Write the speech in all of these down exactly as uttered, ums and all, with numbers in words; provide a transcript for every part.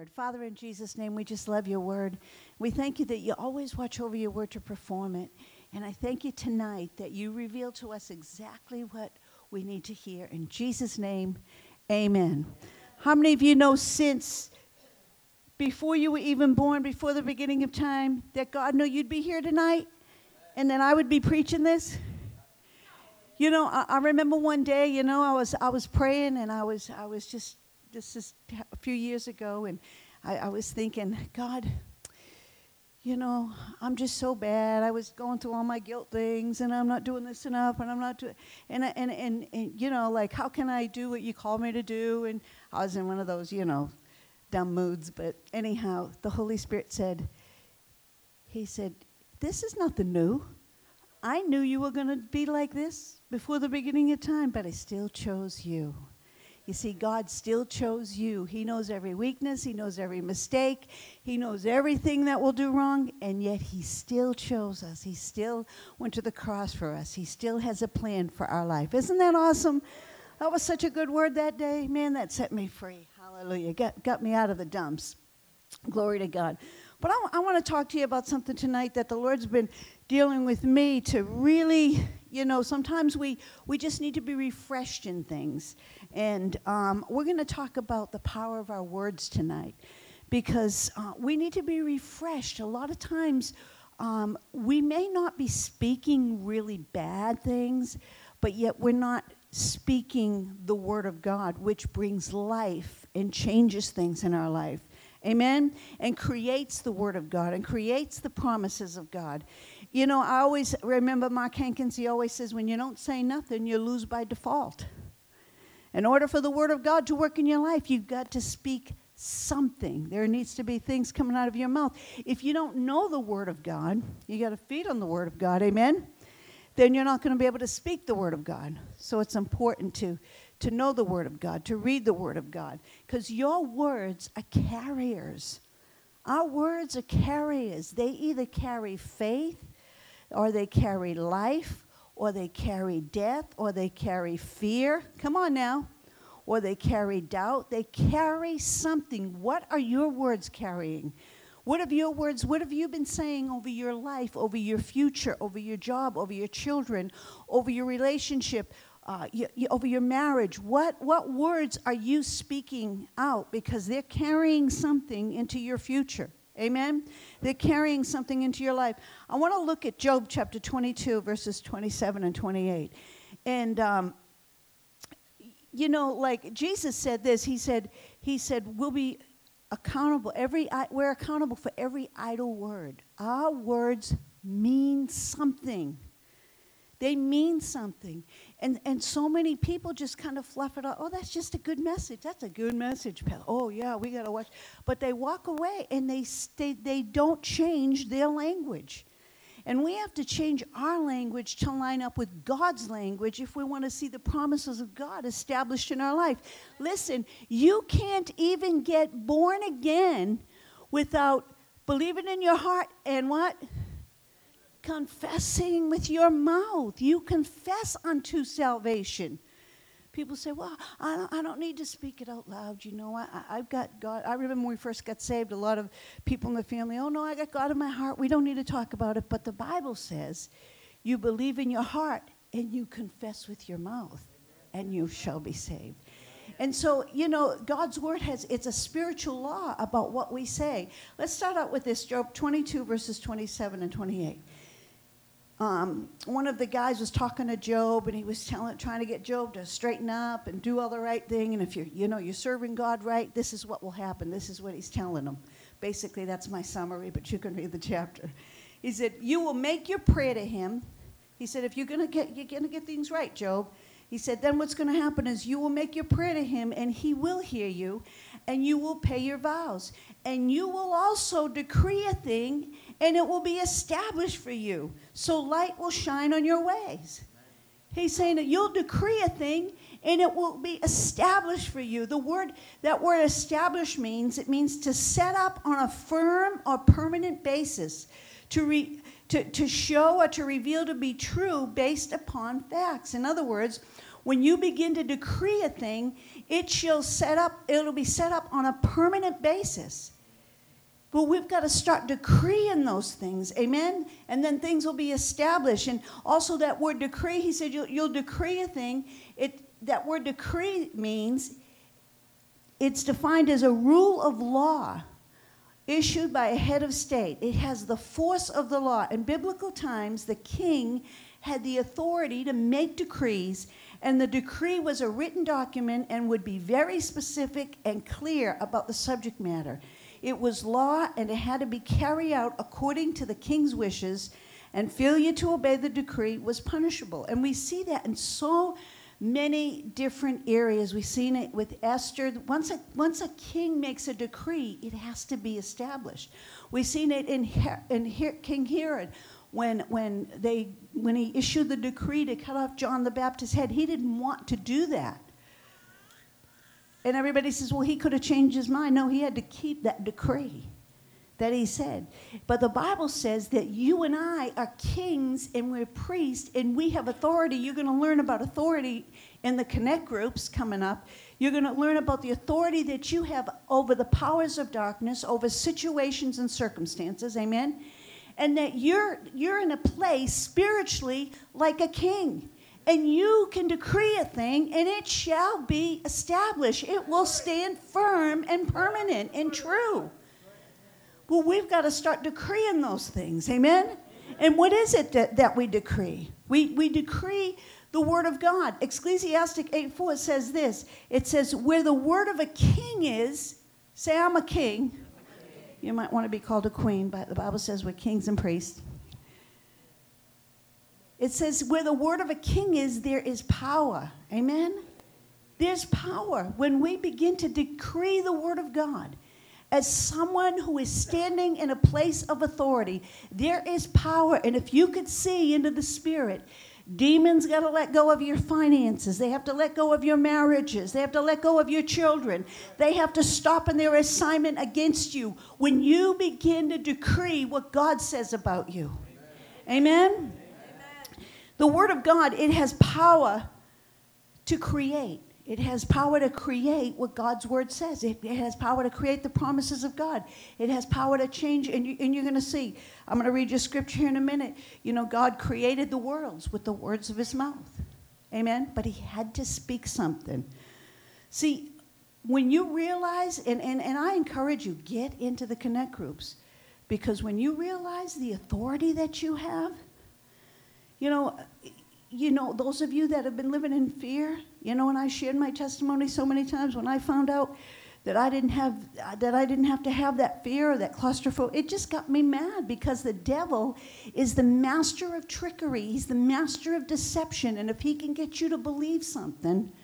word. Father, in Jesus' name, we just love your word. We thank you that you always watch over your word to perform it. And I thank you tonight that you reveal to us exactly what we need to hear. In Jesus' name, amen. How many of you know since before you were even born, before the beginning of time, that God knew you'd be here tonight and that I would be preaching this? You know, I, I remember one day, you know, I was I was praying and I was I was just this is a few years ago, and I, I was thinking, God, you know, I'm just so bad. I was going through all my guilt things, and I'm not doing this enough, and I'm not doing, and, and and and you know, like, how can I do what you called me to do? And I was in one of those, you know, dumb moods. But anyhow, the Holy Spirit said, He said, this is nothing new. I knew you were going to be like this before the beginning of time, but I still chose you. You see, God still chose you. He knows every weakness. He knows every mistake. He knows everything that we'll do wrong, and yet he still chose us. He still went to the cross for us. He still has a plan for our life. Isn't that awesome? That was such a good word that day. Man, that set me free. Hallelujah. Got, got me out of the dumps. Glory to God. But I, I want to talk to you about something tonight that the Lord's been dealing with me to really, you know, sometimes we, we just need to be refreshed in things. And um, we're going to talk about the power of our words tonight because uh, we need to be refreshed. A lot of times um, we may not be speaking really bad things, but yet we're not speaking the word of God, which brings life and changes things in our life. Amen? And creates the word of God and creates the promises of God. You know, I always remember Mark Hankins, he always says, when you don't say nothing, you lose by default. In order for the word of God to work in your life, you've got to speak something. There needs to be things coming out of your mouth. If you don't know the word of God, you got to feed on the word of God, amen? Then you're not going to be able to speak the word of God. So it's important to to know the word of God, to read the word of God, because your words are carriers. Our words are carriers. They either carry faith, or they carry life, or they carry death, or they carry fear. Come on now. Or they carry doubt. They carry something. What are your words carrying? What have your words, what have you been saying over your life, over your future, over your job, over your children, over your relationship, uh, you, you, over your marriage? What, what words are you speaking out? Because they're carrying something into your future. Amen? They're carrying something into your life. I want to look at Job chapter twenty-two, verses twenty-seven and twenty-eight. And, um, you know, like Jesus said this, he said, he said, we'll be accountable. Every we're accountable for every idle word. Our words mean something. They mean something. And and so many people just kind of fluff it up. Oh, that's just a good message. That's a good message, pal. Oh, yeah, we got to watch. But they walk away and they stay, they don't change their language. And we have to change our language to line up with God's language if we want to see the promises of God established in our life. Listen, you can't even get born again without believing in your heart and what? Confessing with your mouth. You confess unto salvation. People say, well, I don't, I don't need to speak it out loud. You know, I, I, I've got God. I remember when we first got saved, a lot of people in the family, oh, no, I got God in my heart. We don't need to talk about it. But the Bible says you believe in your heart and you confess with your mouth, and you shall be saved. And so, you know, God's word has, it's a spiritual law about what we say. Let's start out with this, Job twenty-two, verses twenty-seven and twenty-eight. Um, one of the guys was talking to Job, and he was telling, trying to get Job to straighten up and do all the right thing. And if you're, you know, you're serving God right, this is what will happen. This is what he's telling him. Basically, that's my summary, but you can read the chapter. He said, you will make your prayer to him. He said, if you're going to get, you're going to get things right, Job. He said, then what's going to happen is you will make your prayer to him, and he will hear you, and you will pay your vows. And you will also decree a thing, and it will be established for you. So light will shine on your ways. He's saying that you'll decree a thing, and it will be established for you. The word, that word establish means, it means to set up on a firm or permanent basis, to re, to, to show or to reveal to be true based upon facts. In other words, when you begin to decree a thing, It shall set up, it'll be set up on a permanent basis. But we've got to start decreeing those things, amen? And then things will be established. And also that word decree, he said you'll, you'll decree a thing. It, that word decree means it's defined as a rule of law issued by a head of state. It has the force of the law. In biblical times, the king had the authority to make decrees, and the decree was a written document and would be very specific and clear about the subject matter. It was law, and it had to be carried out according to the king's wishes, and failure to obey the decree was punishable. And we see that in so many different areas. We've seen it with Esther. Once a, once a king makes a decree, it has to be established. We've seen it in, in King Herod. When, when, they, when he issued the decree to cut off John the Baptist's head, he didn't want to do that. And everybody says, well, he could have changed his mind. No, he had to keep that decree that he said. But the Bible says that you and I are kings and we're priests and we have authority. You're going to learn about authority in the Connect groups coming up. You're going to learn about the authority that you have over the powers of darkness, over situations and circumstances. Amen? And that you're, you're in a place spiritually like a king. And you can decree a thing, and it shall be established. It will stand firm and permanent and true. Well, we've got to start decreeing those things. Amen? And what is it that, that we decree? We, we decree the word of God. Ecclesiastic eight four says this. It says, where the word of a king is, say, I'm a king. You might want to be called a queen, but the Bible says we're kings and priests. It says, where the word of a king is, there is power. Amen? There's power. When we begin to decree the word of God, as someone who is standing in a place of authority, there is power. And if you could see into the spirit, demons got to let go of your finances. They have to let go of your marriages. They have to let go of your children. They have to stop in their assignment against you when you begin to decree what God says about you. Amen? Amen? The word of God, it has power to create. It has power to create what God's word says. It, it has power to create the promises of God. It has power to change, and, you, and you're going to see. I'm going to read your scripture here in a minute. You know, God created the worlds with the words of his mouth. Amen? But he had to speak something. See, when you realize, and, and, and I encourage you, get into the Connect groups. Because when you realize the authority that you have, you know, you know, those of you that have been living in fear, you know, and I shared my testimony so many times when I found out that I didn't have that I didn't have to have that fear or that claustrophobia. It just got me mad because the devil is the master of trickery. He's the master of deception, and if he can get you to believe something,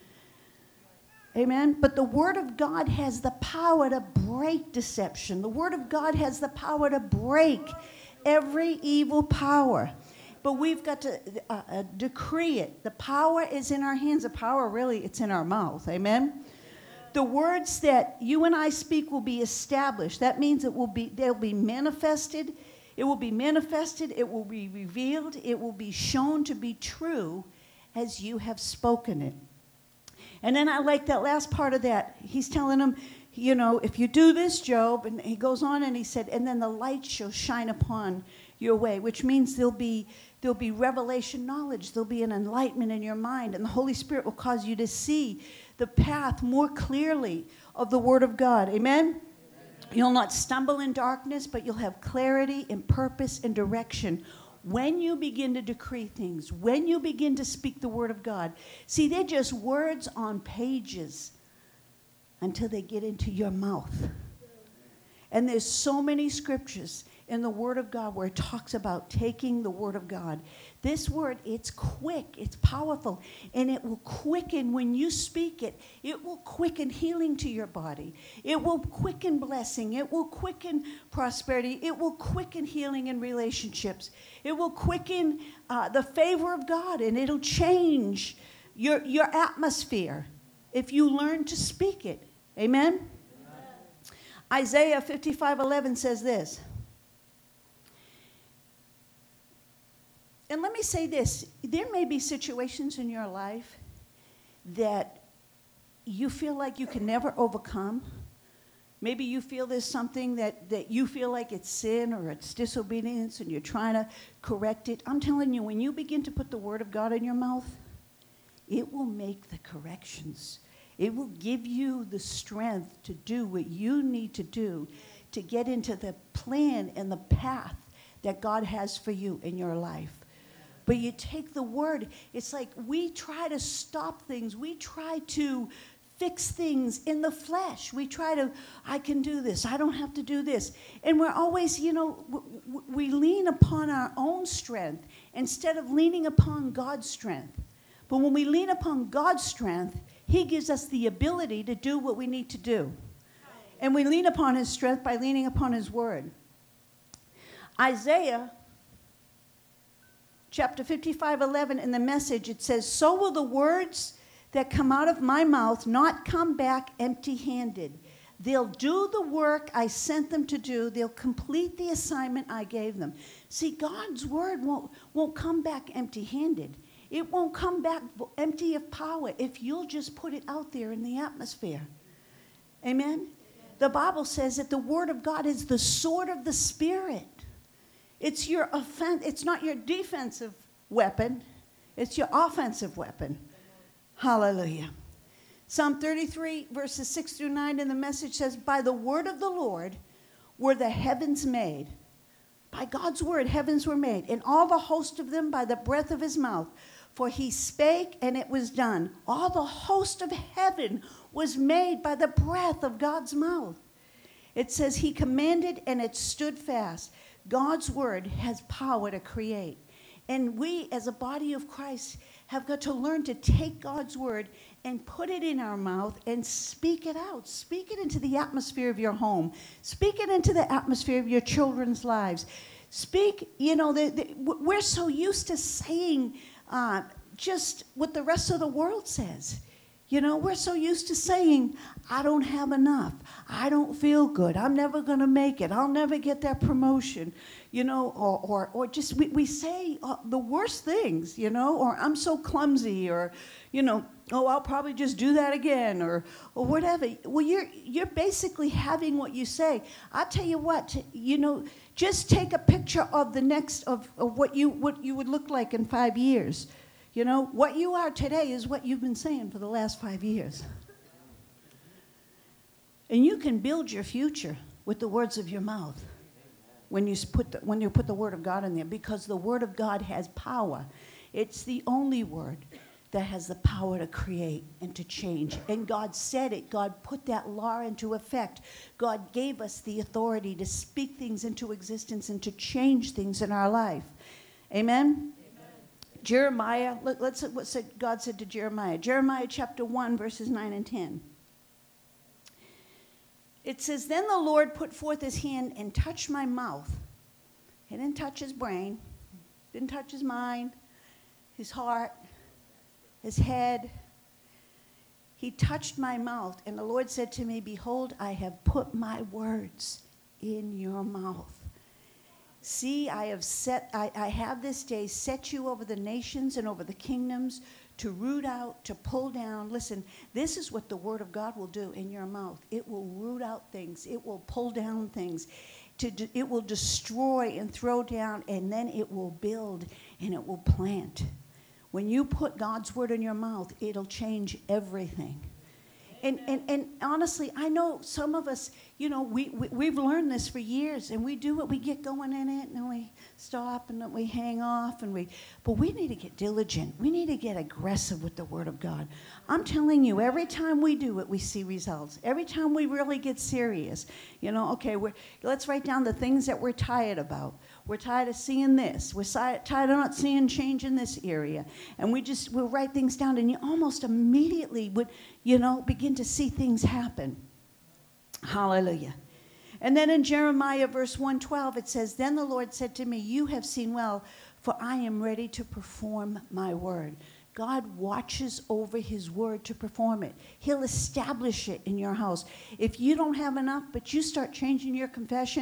amen. But the word of God has the power to break deception. The word of God has the power to break every evil power. But we've got to uh, uh, decree it. The power is in our hands. The power, really, it's in our mouth. Amen? The words that you and I speak will be established. That means it will be, they'll be manifested. It will be manifested. It will be revealed. It will be shown to be true as you have spoken it. And then I like that last part of that. He's telling them, you know, if you do this, Job, and he goes on and he said, and then the light shall shine upon your way, which means there'll be there'll be revelation knowledge. There'll be an enlightenment in your mind, and the Holy Spirit will cause you to see the path more clearly of the Word of God. Amen? Amen. You'll not stumble in darkness, but you'll have clarity and purpose and direction when you begin to decree things, when you begin to speak the Word of God. See, they're just words on pages until they get into your mouth. And there's so many scriptures in the Word of God where it talks about taking the Word of God. This word, it's quick, it's powerful, and it will quicken when you speak it. It will quicken healing to your body. It will quicken blessing. It will quicken prosperity. It will quicken healing in relationships. It will quicken uh, the favor of God, and it'll change your, your atmosphere if you learn to speak it. Amen? Amen. Isaiah fifty-five eleven says this. And let me say this. There may be situations in your life that you feel like you can never overcome. Maybe you feel there's something that, that you feel like it's sin or it's disobedience and you're trying to correct it. I'm telling you, when you begin to put the word of God in your mouth, it will make the corrections. It will give you the strength to do what you need to do to get into the plan and the path that God has for you in your life. But you take the word, it's like we try to stop things. We try to fix things in the flesh. We try to, I can do this. I don't have to do this. And we're always, you know, w- w- we lean upon our own strength instead of leaning upon God's strength. But when we lean upon God's strength, he gives us the ability to do what we need to do. And we lean upon his strength by leaning upon his word. Isaiah chapter fifty-five, eleven in the Message, it says, so will the words that come out of my mouth not come back empty-handed. They'll do the work I sent them to do. They'll complete the assignment I gave them. See, God's word won't, won't come back empty-handed. It won't come back empty of power if you'll just put it out there in the atmosphere. Amen? The Bible says that the word of God is the sword of the Spirit. It's your offen- It's not your defensive weapon. It's your offensive weapon. Hallelujah. Psalm thirty-three, verses six through nine in the Message says, by the word of the Lord were the heavens made. By God's word, heavens were made, and all the host of them by the breath of his mouth. For he spake, and it was done. All the host of heaven was made by the breath of God's mouth. It says he commanded, and it stood fast. God's word has power to create. And we, as a body of Christ, have got to learn to take God's word and put it in our mouth and speak it out. Speak it into the atmosphere of your home. Speak it into the atmosphere of your children's lives. Speak, you know, the, the, we're so used to saying uh, just what the rest of the world says. You know, we're so used to saying, I don't have enough. I don't feel good. I'm never going to make it. I'll never get that promotion, you know, or or, or just we, we say uh, the worst things, you know, or I'm so clumsy, or, you know, oh, I'll probably just do that again, or or whatever. Well, you're you're basically having what you say. I'll tell you what, you know, just take a picture of the next, of, of what you what you would look like in five years. You know, what you are today is what you've been saying for the last five years. And you can build your future with the words of your mouth when you put the, when you put the word of God in there, because the word of God has power. It's the only word that has the power to create and to change. And God said it. God put that law into effect. God gave us the authority to speak things into existence and to change things in our life. Amen? Jeremiah, let, let's what said, God said to Jeremiah. Jeremiah chapter one, verses nine and ten. It says, then the Lord put forth his hand and touched my mouth. He didn't touch his brain, didn't touch his mind, his heart, his head. He touched my mouth, and the Lord said to me, behold, I have put my words in your mouth. See, I have set, I, I have this day set you over the nations and over the kingdoms to root out, to pull down. Listen, this is what the word of God will do in your mouth. It will root out things. It will pull down things. To do, it will destroy and throw down, and then it will build and it will plant. When you put God's word in your mouth, it'll change everything. And, and and honestly, I know some of us, you know, we, we, we've learned this for years, and we do it. We get going in it, and then we stop, and then we hang off, and we, but we need to get diligent. We need to get aggressive with the Word of God. I'm telling you, every time we do it, we see results. Every time we really get serious, you know, okay, we're, let's write down the things that we're tired about. We're tired of seeing this. We're si- tired of not seeing change in this area. And we just, we'll write things down, and you almost immediately would, you know, begin to see things happen. Hallelujah. And then in Jeremiah verse one twelve, it says, then the Lord said to me, you have seen well, for I am ready to perform my word. God watches over his word to perform it. He'll establish it in your house. If you don't have enough, but you start changing your confession,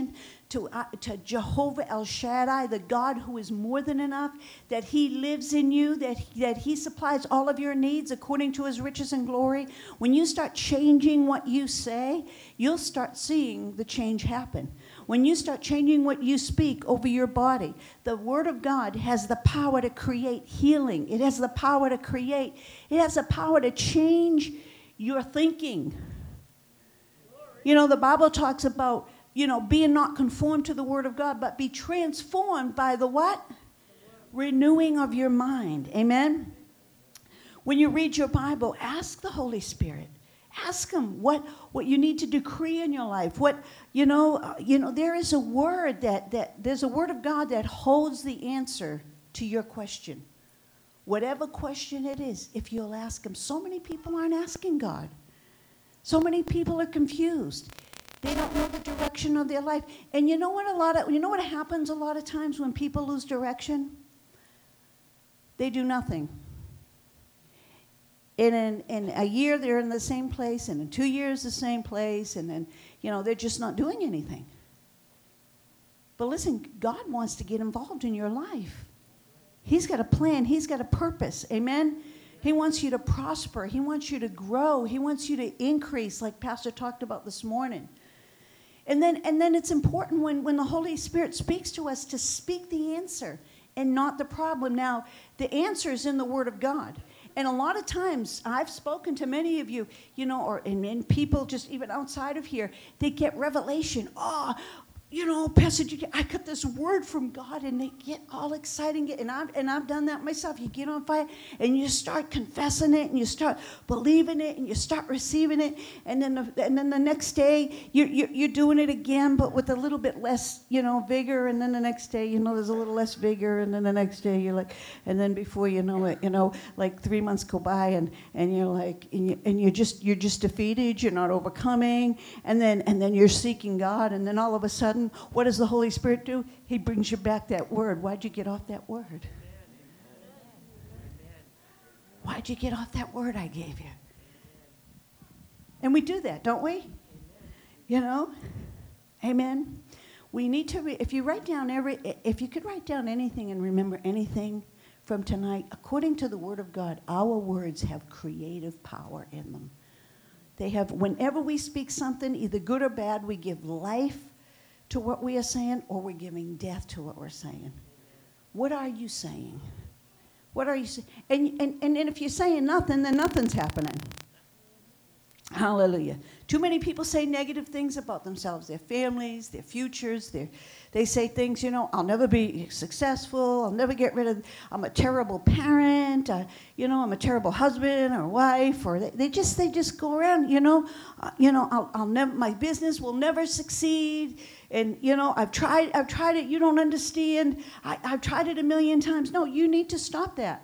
to, uh, to Jehovah El Shaddai, the God who is more than enough, that he lives in you, that, that he supplies all of your needs according to his riches and glory. When you start changing what you say, you'll start seeing the change happen. When you start changing what you speak over your body, the Word of God has the power to create healing. It has the power to create, it has the power to change your thinking. You know, the Bible talks about, you know, being not conformed to the Word of God, but be transformed by the what? Renewing of your mind. Amen? When you read your Bible, ask the Holy Spirit. Ask him what, what you need to decree in your life. What, you know, uh, you know, there is a word that, that, there's a word of God that holds the answer to your question. Whatever question it is, if you'll ask him. So many people aren't asking God. So many people are confused. They don't know the direction of their life. And you know what a lot of, you know what happens a lot of times when people lose direction? They do nothing. And in, in a year, they're in the same place, and in two years, the same place, and then, you know, they're just not doing anything. But listen, God wants to get involved in your life. He's got a plan. He's got a purpose. Amen? He wants you to prosper. He wants you to grow. He wants you to increase, like Pastor talked about this morning. And then, and then it's important when, when the Holy Spirit speaks to us to speak the answer and not the problem. Now, the answer is in the Word of God. And a lot of times, I've spoken to many of you, you know, or and, and people just even outside of here, they get revelation. Oh, you know, Pastor, I got this word from God, and they get all excited. And I've, and I've done that myself. You get on fire, and you start confessing it, and you start believing it, and you start receiving it. And then the, and then the next day, you're, you're, you're doing it again, but with a little bit less, you know, vigor. And then the next day, you know, there's a little less vigor. And then the next day, you're like, and then before you know it, you know, like three months go by, and, and you're like, and, you, and you're just you're just defeated. You're not overcoming. And then and then you're seeking God, and then all of a sudden, what does the Holy Spirit do? He brings you back that word. Why'd you get off that word? Why'd you get off that word I gave you? And we do that, don't we? You know? Amen. We need to, re- if you write down every, if you could write down anything and remember anything from tonight, according to the Word of God, our words have creative power in them. They have, whenever we speak something, either good or bad, we give life to what we are saying, or we're giving death to what we're saying. What are you saying? What are you saying? And, and, and if you're saying nothing, then nothing's happening. Hallelujah. Too many people say negative things about themselves, their families, their futures. Their, they say things, you know, I'll never be successful. I'll never get rid of, I'm a terrible parent. Uh, you know, I'm a terrible husband or wife. Or they, they just they just go around, you know, uh, you know, I'll, I'll never, my business will never succeed. And, you know, I've tried, I've tried it. You don't understand. I, I've tried it a million times. No, you need to stop that.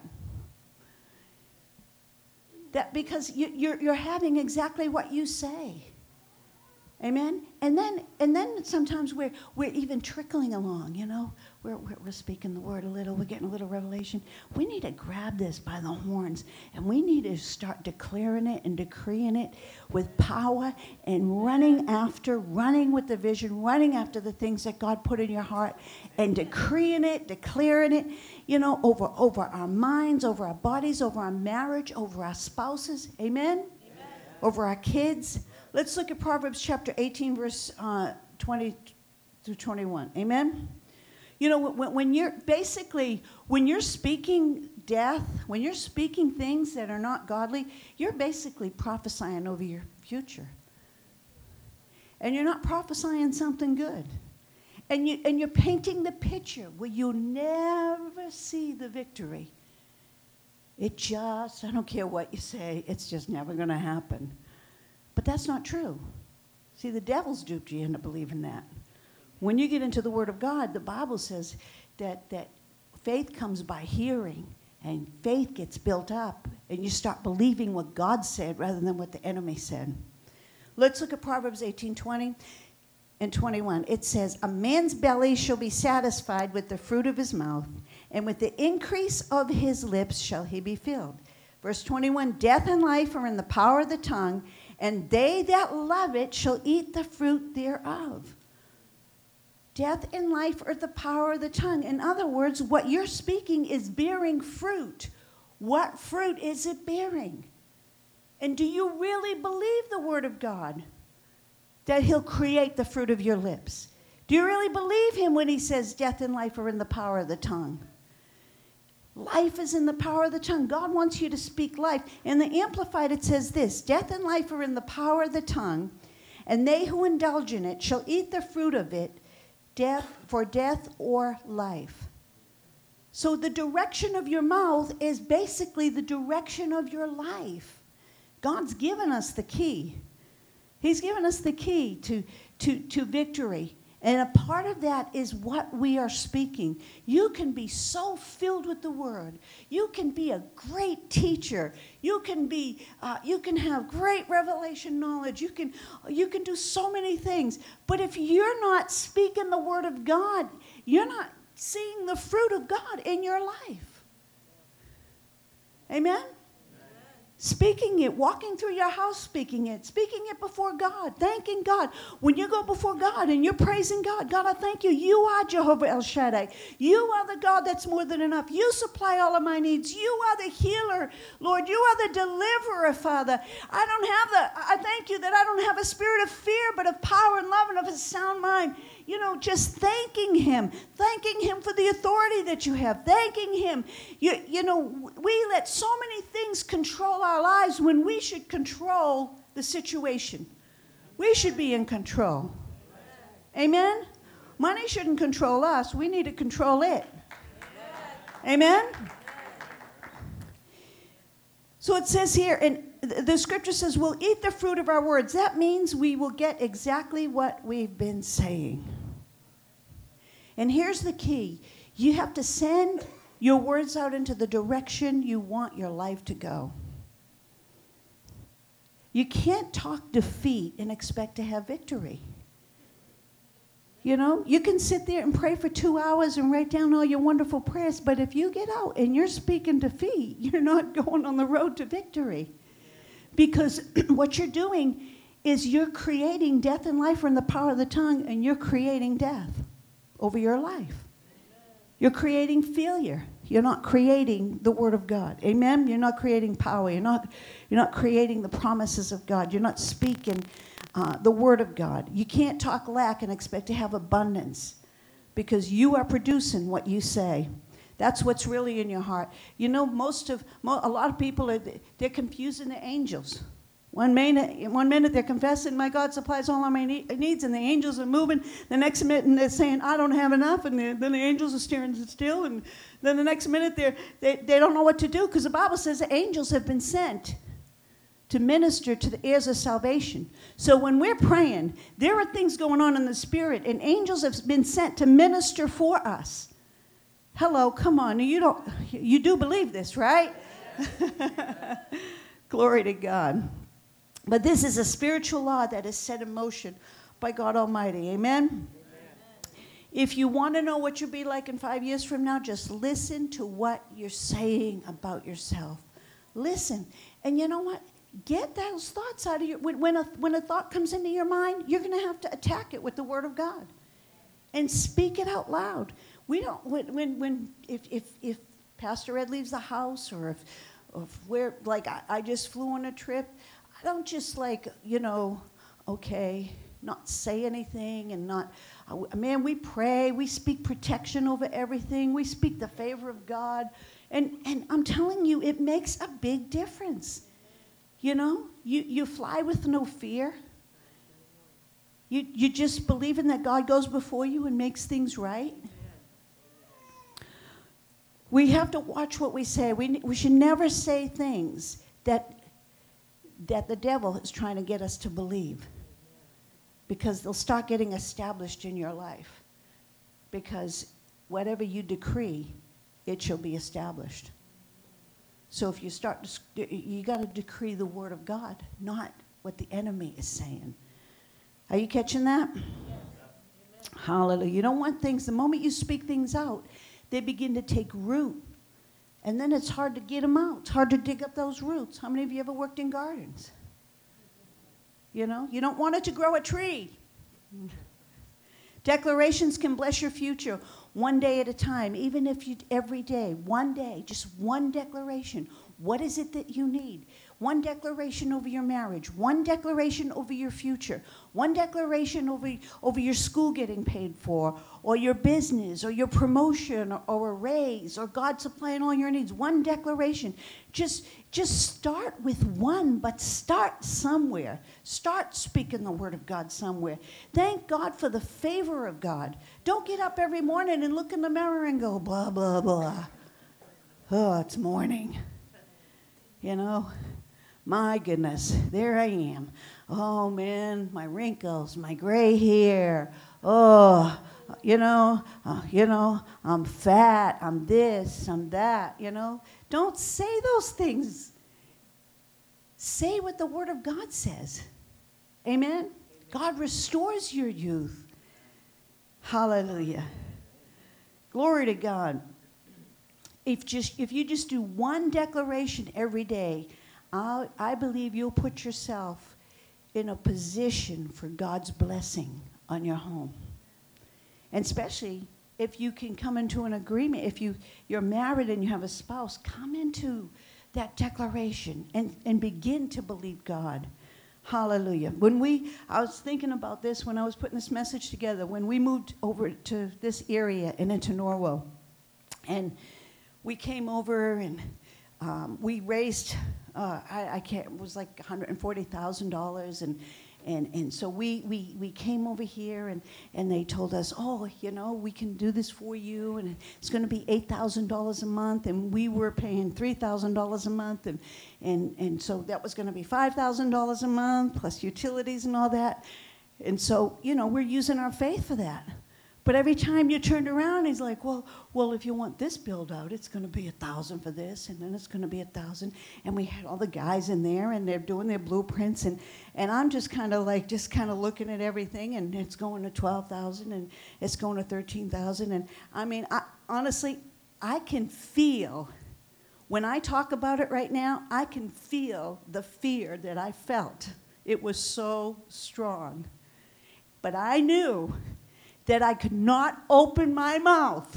That because you, you're you're having exactly what you say, amen. And then and then sometimes we're we're even trickling along. You know, we're, we're we're speaking the word a little. We're getting a little revelation. We need to grab this by the horns, and we need to start declaring it and decreeing it with power and running after, running with the vision, running after the things that God put in your heart, and decreeing it, declaring it. You know, over over our minds, over our bodies, over our marriage, over our spouses, amen? Amen. Over our kids. Let's look at Proverbs chapter eighteen, verse uh, twenty through twenty-one, amen? You know, when, when you're, basically, when you're speaking death, when you're speaking things that are not godly, you're basically prophesying over your future. And you're not prophesying something good. And, you, and you're painting the picture where you'll never see the victory. It just, I don't care what you say, it's just never going to happen. But that's not true. See, the devil's duped you into believing that. When you get into the Word of God, the Bible says that, that faith comes by hearing, and faith gets built up, and you start believing what God said rather than what the enemy said. Let's look at Proverbs eighteen twenty. And twenty-one, it says, a man's belly shall be satisfied with the fruit of his mouth, and with the increase of his lips shall he be filled. Verse twenty-one, death and life are in the power of the tongue, and they that love it shall eat the fruit thereof. Death and life are the power of the tongue. In other words, what you're speaking is bearing fruit. What fruit is it bearing? And do you really believe the word of God? That he'll create the fruit of your lips? Do you really believe him when he says death and life are in the power of the tongue? Life is in the power of the tongue. God wants you to speak life. In the Amplified, it says this: death and life are in the power of the tongue, and they who indulge in it shall eat the fruit of it, death for death or life. So the direction of your mouth is basically the direction of your life. God's given us the key. He's given us the key to, to, to victory. And a part of that is what we are speaking. You can be so filled with the word. You can be a great teacher. You can be, uh, you can have great revelation knowledge. You can, you can do so many things. But if you're not speaking the word of God, you're not seeing the fruit of God in your life. Amen? Speaking it, walking through your house speaking it, speaking it before God, thanking God. When you go before God and you're praising God, God, I thank you. You are Jehovah El Shaddai. You are the God that's more than enough. You supply all of my needs. You are the healer, Lord. You are the deliverer, Father. I don't have the, I thank you that I don't have a spirit of fear, but of power and love and of a sound mind. You know, just thanking him, thanking him for the authority that you have, thanking him. You, you know, we let so many things control our lives when we should control the situation. We should be in control. Amen? Money shouldn't control us. We need to control it. Amen? So it says here, and the scripture says, we'll eat the fruit of our words. That means we will get exactly what we've been saying. And here's the key. You have to send your words out into the direction you want your life to go. You can't talk defeat and expect to have victory. You know, you can sit there and pray for two hours and write down all your wonderful prayers, but if you get out and you're speaking defeat, you're not going on the road to victory. Because what you're doing is you're creating death and life are in the power of the tongue, and you're creating death over your life. You're creating failure. You're not creating the word of God. Amen? You're not creating power. You're not, you're not creating the promises of God. You're not speaking uh, the word of God. You can't talk lack and expect to have abundance, because you are producing what you say. That's what's really in your heart. You know, most of, mo- a lot of people, are they're confusing the angels. One minute, one minute they're confessing, my God supplies all of my needs, and the angels are moving. The next minute they're saying, I don't have enough, and then the angels are staring still. And then the next minute they're, they they don't know what to do, because the Bible says the angels have been sent to minister to the heirs of salvation. So when we're praying, there are things going on in the spirit, and angels have been sent to minister for us. Hello, come on. You don't, you do believe this, right? Glory to God. But this is a spiritual law that is set in motion by God Almighty. Amen? Amen. If you want to know what you'll be like in five years from now, just listen to what you're saying about yourself. Listen. And you know what? Get those thoughts out of your, when, when, a, when a thought comes into your mind, you're going to have to attack it with the word of God. And speak it out loud. We don't, when, when, when if, if, if Pastor Ed leaves the house, or if, or if we're, like, I, I just flew on a trip, I don't just, like, you know, okay, not say anything and not, uh, man, we pray, we speak protection over everything, we speak the favor of God, and, and I'm telling you, it makes a big difference. You know, you, you fly with no fear. You, you just believing that God goes before you and makes things right. We have to watch what we say. We, we should never say things that, that the devil is trying to get us to believe, because they'll start getting established in your life. Because whatever you decree, it shall be established. So if you start, to, you got to decree the word of God, not what the enemy is saying. Are you catching that? Yes. Hallelujah. You don't want things, the moment you speak things out, they begin to take root. And then it's hard to get them out. It's hard to dig up those roots. How many of you ever worked in gardens? You know, you don't want it to grow a tree, Declarations can bless your future one day at a time, even if you, every day, one day, just one declaration. What is it that you need? One declaration over your marriage, one declaration over your future, one declaration over, over your school getting paid for, or your business, or your promotion, or, or a raise, or God supplying all your needs. One declaration. Just, just start with one, but start somewhere. Start speaking the word of God somewhere. Thank God for the favor of God. Don't get up every morning and look in the mirror and go, blah, blah, blah. Oh, it's morning. You know? My goodness, there I am. Oh, man, my wrinkles, my gray hair. Oh, you know, uh, you know, I'm fat, I'm this, I'm that, you know. Don't say those things. Say what the Word of God says. Amen? Amen. God restores your youth. Hallelujah. Glory to God. If just if you just do one declaration every day, I, I believe you'll put yourself in a position for God's blessing on your home. And especially if you can come into an agreement, if you, you're married and you have a spouse, come into that declaration and, and begin to believe God. Hallelujah. When we, I was thinking about this when I was putting this message together, when we moved over to this area and into Norwell, and we came over and um, we raised, uh, I, I can't, it was like one hundred forty thousand dollars, and And and so we, we, we came over here, and, and they told us, oh, you know, we can do this for you, and it's going to be eight thousand dollars a month, and we were paying three thousand dollars a month, and, and, and so that was going to be five thousand dollars a month, plus utilities and all that. And so, you know, we're using our faith for that. But every time you turned around, he's like, well, well, if you want this build out, it's going to be a thousand for this, and then it's going to be a thousand. And we had all the guys in there, and they're doing their blueprints, and, and I'm just kind of like, just kind of looking at everything, and it's going to twelve thousand, and it's going to thirteen thousand. And I mean, I, honestly, I can feel, when I talk about it right now, I can feel the fear that I felt. It was so strong. But I knew that I could not open my mouth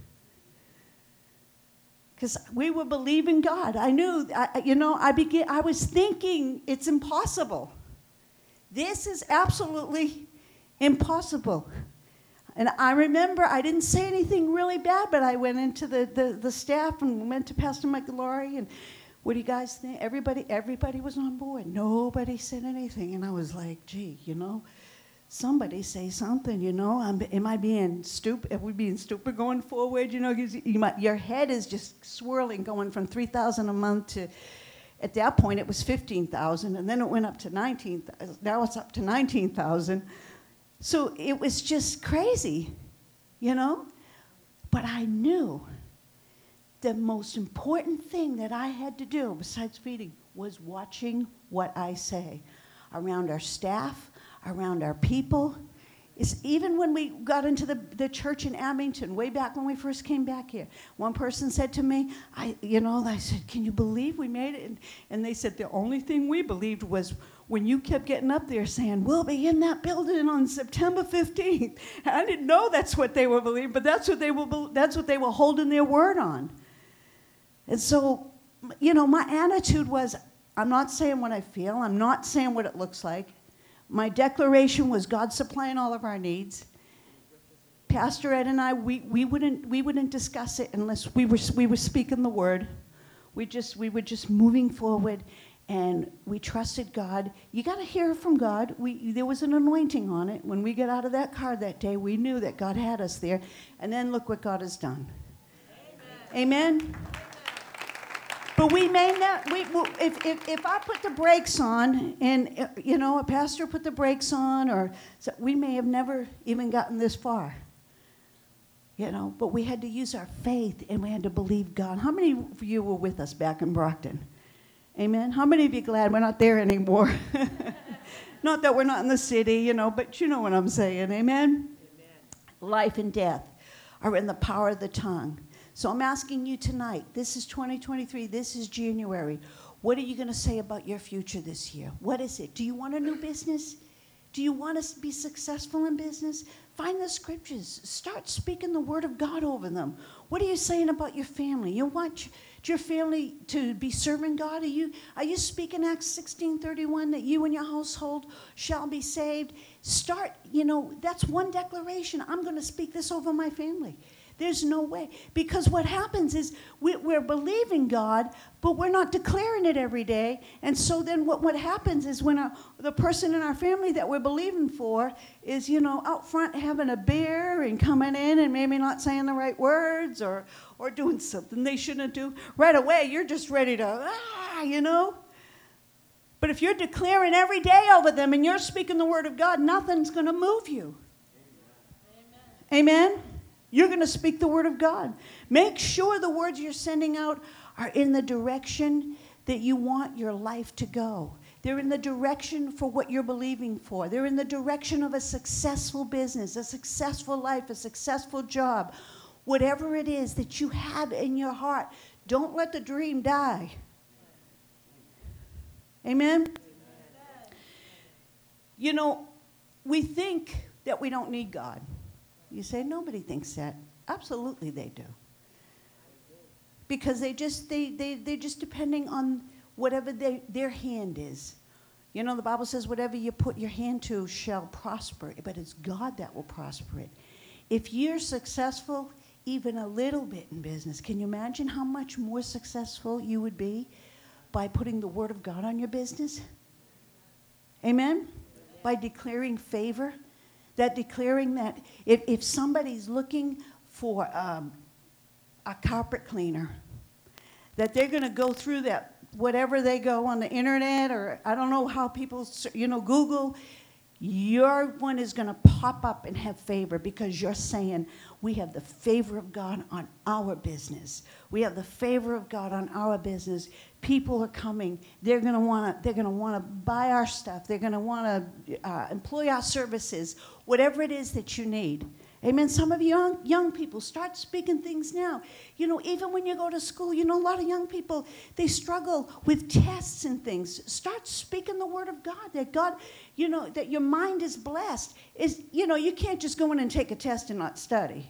because we were believing God. I knew, I, you know, I began, I was thinking it's impossible. This is absolutely impossible. And I remember I didn't say anything really bad, but I went into the, the, the staff and went to Pastor Michael Laurie, and what do you guys think? Everybody, everybody was on board. Nobody said anything. And I was like, gee, you know, somebody say something, you know. I'm, am I being stupid? Are we being stupid going forward? You know, you might, your head is just swirling, going from three thousand a month to, at that point, it was fifteen thousand, and then it went up to nineteen thousand. Now it's up to nineteen thousand. So it was just crazy, you know. But I knew the most important thing that I had to do, besides feeding, was watching what I say around our staff, around our people. It's even when we got into the, the church in Abington, way back when we first came back here, one person said to me, I, you know, I said, can you believe we made it? And, and they said the only thing we believed was when you kept getting up there saying, we'll be in that building on September fifteenth. And I didn't know that's what they were believing, but that's what they were, that's what they were holding their word on. And so, you know, my attitude was, I'm not saying what I feel. I'm not saying what it looks like. My declaration was God supplying all of our needs. Pastor Ed and I, we, we wouldn't we wouldn't discuss it unless we were we were speaking the word. We just we were just moving forward, and we trusted God. You got to hear from God. We there was an anointing on it. When we got out of that car that day, we knew that God had us there. And then look what God has done. Amen. Amen? But we may not, we, if, if, if I put the brakes on, and, you know, a pastor put the brakes on, or so we may have never even gotten this far, you know, but we had to use our faith, and we had to believe God. How many of you were with us back in Brockton? Amen? How many of you glad we're not there anymore? Not that we're not in the city, you know, but you know what I'm saying, amen? Amen. Life and death are in the power of the tongue. So I'm asking you tonight, this is twenty twenty-three, this is January. What are you going to say about your future this year? What is it? Do you want a new business? Do you want to be successful in business? Find the scriptures. Start speaking the word of God over them. What are you saying about your family? You want your family to be serving God? Are you, are you speaking Acts sixteen thirty-one that you and your household shall be saved? Start, you know, that's one declaration. I'm going to speak this over my family. There's no way. Because what happens is we, we're believing God, but we're not declaring it every day. And so then what, what happens is when our, the person in our family that we're believing for is, you know, out front having a beer and coming in and maybe not saying the right words or, or doing something they shouldn't do, right away you're just ready to, ah, you know. But if you're declaring every day over them and you're speaking the word of God, nothing's going to move you. Amen? Amen? You're going to speak the word of God. Make sure the words you're sending out are in the direction that you want your life to go. They're in the direction for what you're believing for. They're in the direction of a successful business, a successful life, a successful job. Whatever it is that you have in your heart, don't let the dream die. Amen? Amen. You know, we think that we don't need God. You say, nobody thinks that. Absolutely they do. Because they just, they, they, they're just depending on whatever they, their hand is. You know, the Bible says whatever you put your hand to shall prosper, but it's God that will prosper it. If you're successful even a little bit in business, can you imagine how much more successful you would be by putting the word of God on your business? Amen? By declaring favor. That declaring that if, if somebody's looking for um, a carpet cleaner, that they're going to go through that, whatever they go on the internet, or I don't know how people, you know, Google, your one is going to pop up and have favor because you're saying, we have the favor of God on our business. We have the favor of God on our business. People are coming. They're going to want to. They're going to want to buy our stuff. They're going to want to uh, employ our services. Whatever it is that you need. Amen. Some of you young, young people, start speaking things now. You know, even when you go to school, you know, a lot of young people, they struggle with tests and things. Start speaking the word of God, that God, you know, that your mind is blessed. Is, you know, you can't just go in and take a test and not study.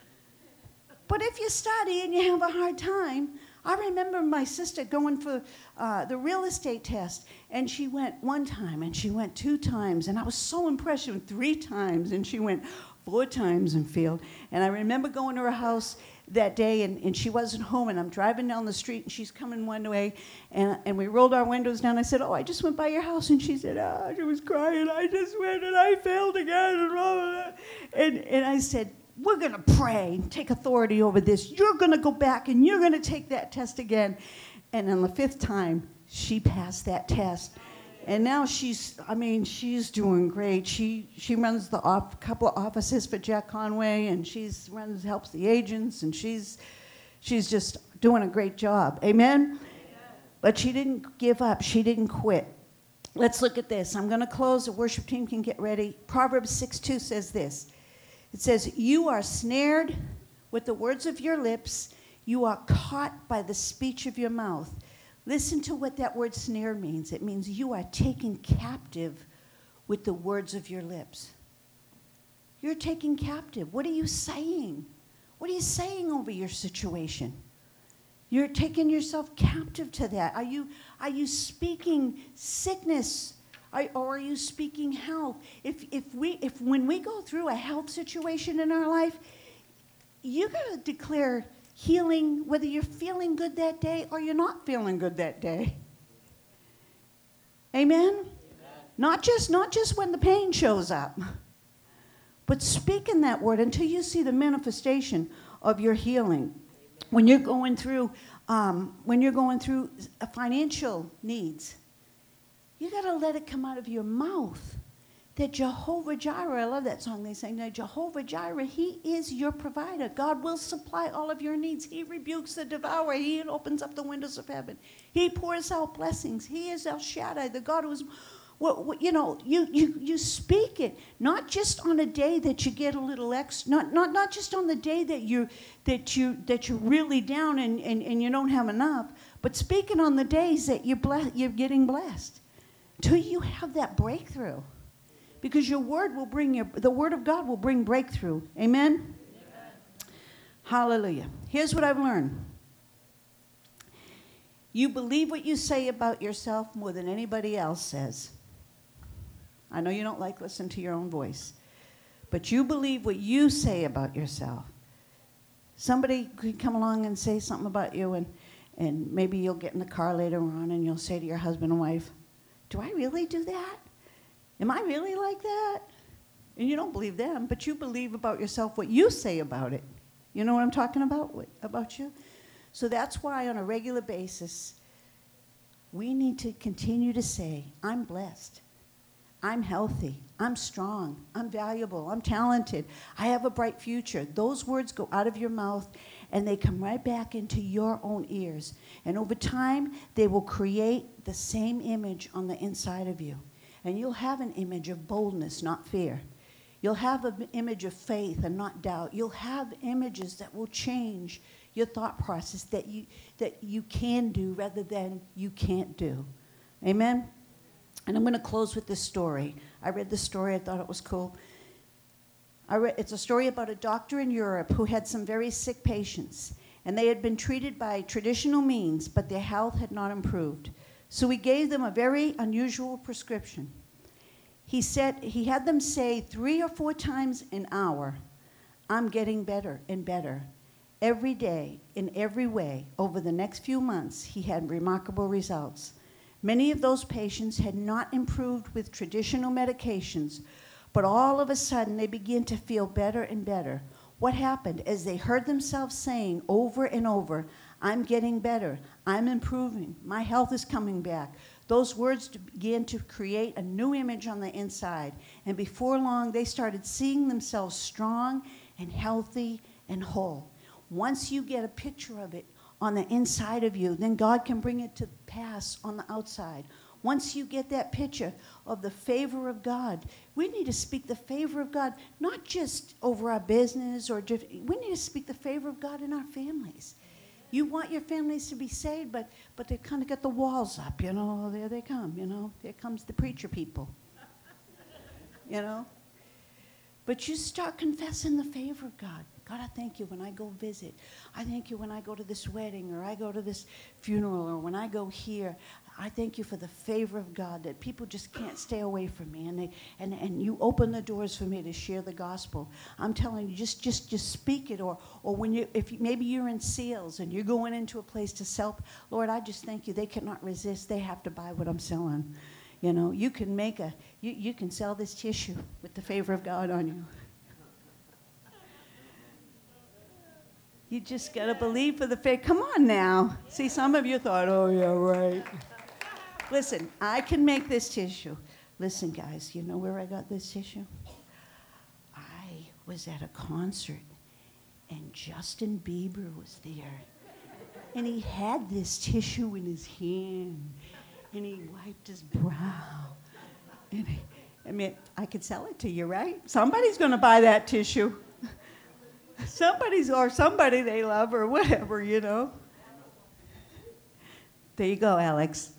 But if you study and you have a hard time, I remember my sister going for uh, the real estate test, and she went one time, and she went two times, and I was so impressed. She went three times, and she went four times and failed. And I remember going to her house that day, and, and she wasn't home, and I'm driving down the street, and she's coming one way, and, and we rolled our windows down. I said, oh, I just went by your house, and she said, ah, she was crying, I just went, and I failed again, and blah, blah, blah. And, and I said, we're going to pray and take authority over this. You're going to go back and you're going to take that test again. And on the fifth time, she passed that test. And now she's, I mean, she's doing great. She she runs the off, couple of offices for Jack Conway, and she's runs helps the agents, and she's she's just doing a great job. Amen? But she didn't give up. She didn't quit. Let's look at this. I'm going to close. The worship team can get ready. Proverbs six two says this. It says, you are snared with the words of your lips. You are caught by the speech of your mouth. Listen to what that word snare means. It means you are taken captive with the words of your lips. You're taken captive. What are you saying? What are you saying over your situation? You're taking yourself captive to that. Are you, are you speaking sickness? I, or are you speaking health? If if we if when we go through a health situation in our life, you gotta declare healing, whether you're feeling good that day or you're not feeling good that day. Amen? Amen. Not just not just when the pain shows up, but speaking that word until you see the manifestation of your healing. Amen. When you're going through um, when you're going through financial needs. You got to let it come out of your mouth that Jehovah Jireh, I love that song they sang, that Jehovah Jireh, he is your provider. God will supply all of your needs. He rebukes the devourer. He opens up the windows of heaven. He pours out blessings. He is El Shaddai, the God who is, well, you know, you, you, you speak it, not just on a day that you get a little extra, not, not, not just on the day that, you, that, you, that you're really down and, and, and you don't have enough, but speaking on the days that you're, ble- you're getting blessed. Till you have that breakthrough. Because your word will bring your, the word of God will bring breakthrough. Amen? Amen. Hallelujah. Here's what I've learned. You believe what you say about yourself more than anybody else says. I know you don't like listening to your own voice, but you believe what you say about yourself. Somebody could come along and say something about you, and, and maybe you'll get in the car later on and you'll say to your husband and wife, do I really do that? Am I really like that? And you don't believe them, but you believe about yourself what you say about it. You know what I'm talking about, what, about you? So that's why on a regular basis, we need to continue to say, I'm blessed. I'm healthy. I'm strong. I'm valuable. I'm talented. I have a bright future. Those words go out of your mouth and they come right back into your own ears. And over time, they will create the same image on the inside of you. And you'll have an image of boldness, not fear. You'll have an image of faith and not doubt. You'll have images that will change your thought process, that you, that you can do rather than you can't do. Amen? And I'm going to close with this story. I read this story. I thought it was cool. I read, it's a story about a doctor in Europe who had some very sick patients, and they had been treated by traditional means, but their health had not improved. So he gave them a very unusual prescription. He said he had them say three or four times an hour, I'm getting better and better. Every day, in every way, over the next few months, he had remarkable results. Many of those patients had not improved with traditional medications, but all of a sudden they began to feel better and better. What happened? As they heard themselves saying over and over, I'm getting better, I'm improving, my health is coming back, those words began to create a new image on the inside. And before long, they started seeing themselves strong and healthy and whole. Once you get a picture of it on the inside of you, then God can bring it to pass on the outside. Once you get that picture of the favor of God, we need to speak the favor of God, not just over our business, or just, we need to speak the favor of God in our families. You want your families to be saved, but, but they kind of got the walls up, you know, there they come, you know, here comes the preacher people, you know. But you start confessing the favor of God. God, I thank you when I go visit. I thank you when I go to this wedding, or I go to this funeral, or when I go here. I thank you for the favor of God, that people just can't stay away from me, and they and, and you open the doors for me to share the gospel. I'm telling you, just just just speak it. Or or when you, if you, maybe you're in sales and you're going into a place to sell, Lord, I just thank you. They cannot resist. They have to buy what I'm selling. You know, you can make a you, you can sell this tissue with the favor of God on you. You just got to believe for the faith. Come on now. See, some of you thought, oh, yeah, right. Listen, I can make this tissue. Listen, guys, you know where I got this tissue? I was at a concert, and Justin Bieber was there. And he had this tissue in his hand, and he wiped his brow. And he, I mean, I could sell it to you, right? Somebody's going to buy that tissue. Somebody's, or somebody they love, or whatever, you know. There you go, Alex.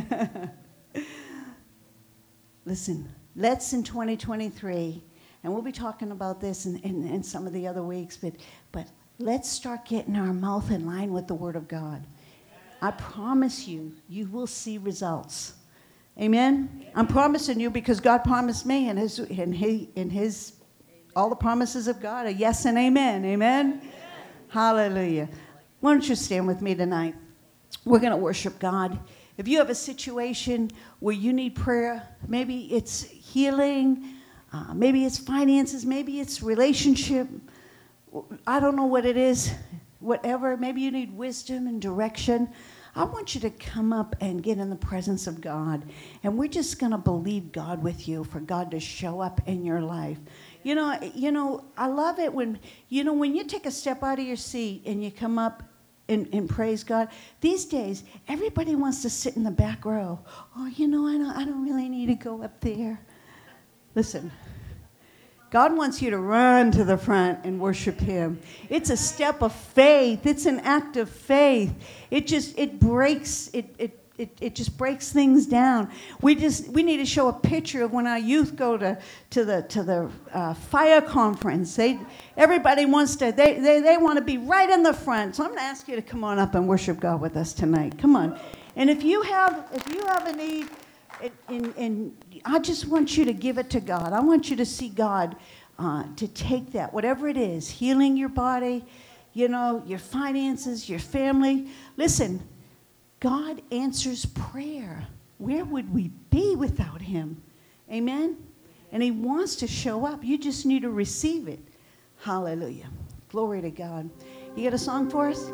Listen, let's in twenty twenty-three, and we'll be talking about this in, in, in some of the other weeks, but, but let's start getting our mouth in line with the Word of God. I promise you, you will see results. Amen? I'm promising you because God promised me, and his, and he, in his all the promises of God are yes and amen. Amen? Amen. Hallelujah. Why don't you stand with me tonight? We're going to worship God. If you have a situation where you need prayer, maybe it's healing, uh, maybe it's finances, maybe it's relationship, I don't know what it is, whatever, maybe you need wisdom and direction, I want you to come up and get in the presence of God. And we're just going to believe God with you for God to show up in your life. You know, you know, I love it when, you know, when you take a step out of your seat and you come up and, and praise God. These days, everybody wants to sit in the back row. Oh, you know, I don't, I don't really need to go up there. Listen, God wants you to run to the front and worship him. It's a step of faith. It's an act of faith. It just, it breaks, it, it it, it just breaks things down. We just we need to show a picture of when our youth go to to the to the uh, fire conference. They everybody wants to they they, they want to be right in the front. So I'm going to ask you to come on up and worship God with us tonight. Come on. And if you have if you have a need, and, and, and I just want you to give it to God. I want you to see God uh, to take that, whatever it is, healing your body, you know, your finances, your family. Listen, God answers prayer. Where would we be without him? Amen? And he wants to show up. You just need to receive it. Hallelujah. Glory to God. You got a song for us?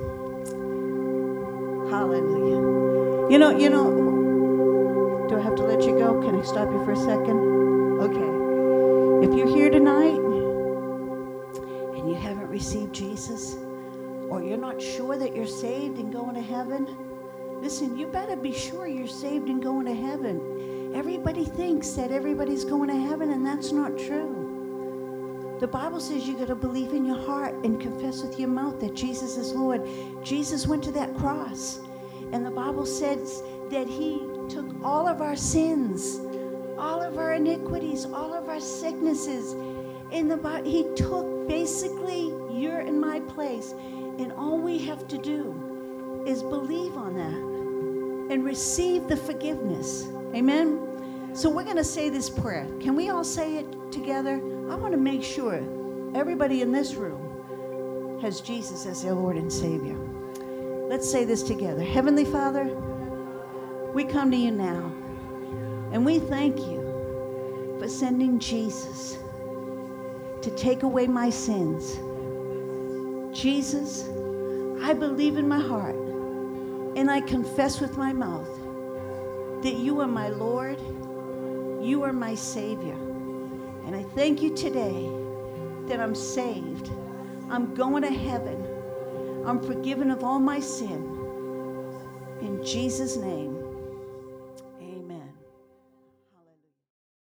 Hallelujah. You know, you know, do I have to let you go? Can I stop you for a second? Okay. If you're here tonight and you haven't received Jesus, or you're not sure that you're saved and going to heaven, listen, you better be sure you're saved and going to heaven. Everybody thinks that everybody's going to heaven, and that's not true. The Bible says you got to believe in your heart and confess with your mouth that Jesus is Lord. Jesus went to that cross, and the Bible says that he took all of our sins, all of our iniquities, all of our sicknesses. In the Bible, he took basically your and my place, and all we have to do is believe on that and receive the forgiveness. Amen? So we're going to say this prayer. Can we all say it together? I want to make sure everybody in this room has Jesus as their Lord and Savior. Let's say this together. Heavenly Father, we come to you now, and we thank you for sending Jesus to take away my sins. Jesus, I believe in my heart and I confess with my mouth that you are my Lord, you are my Savior. And I thank you today that I'm saved. I'm going to heaven. I'm forgiven of all my sin. In Jesus' name.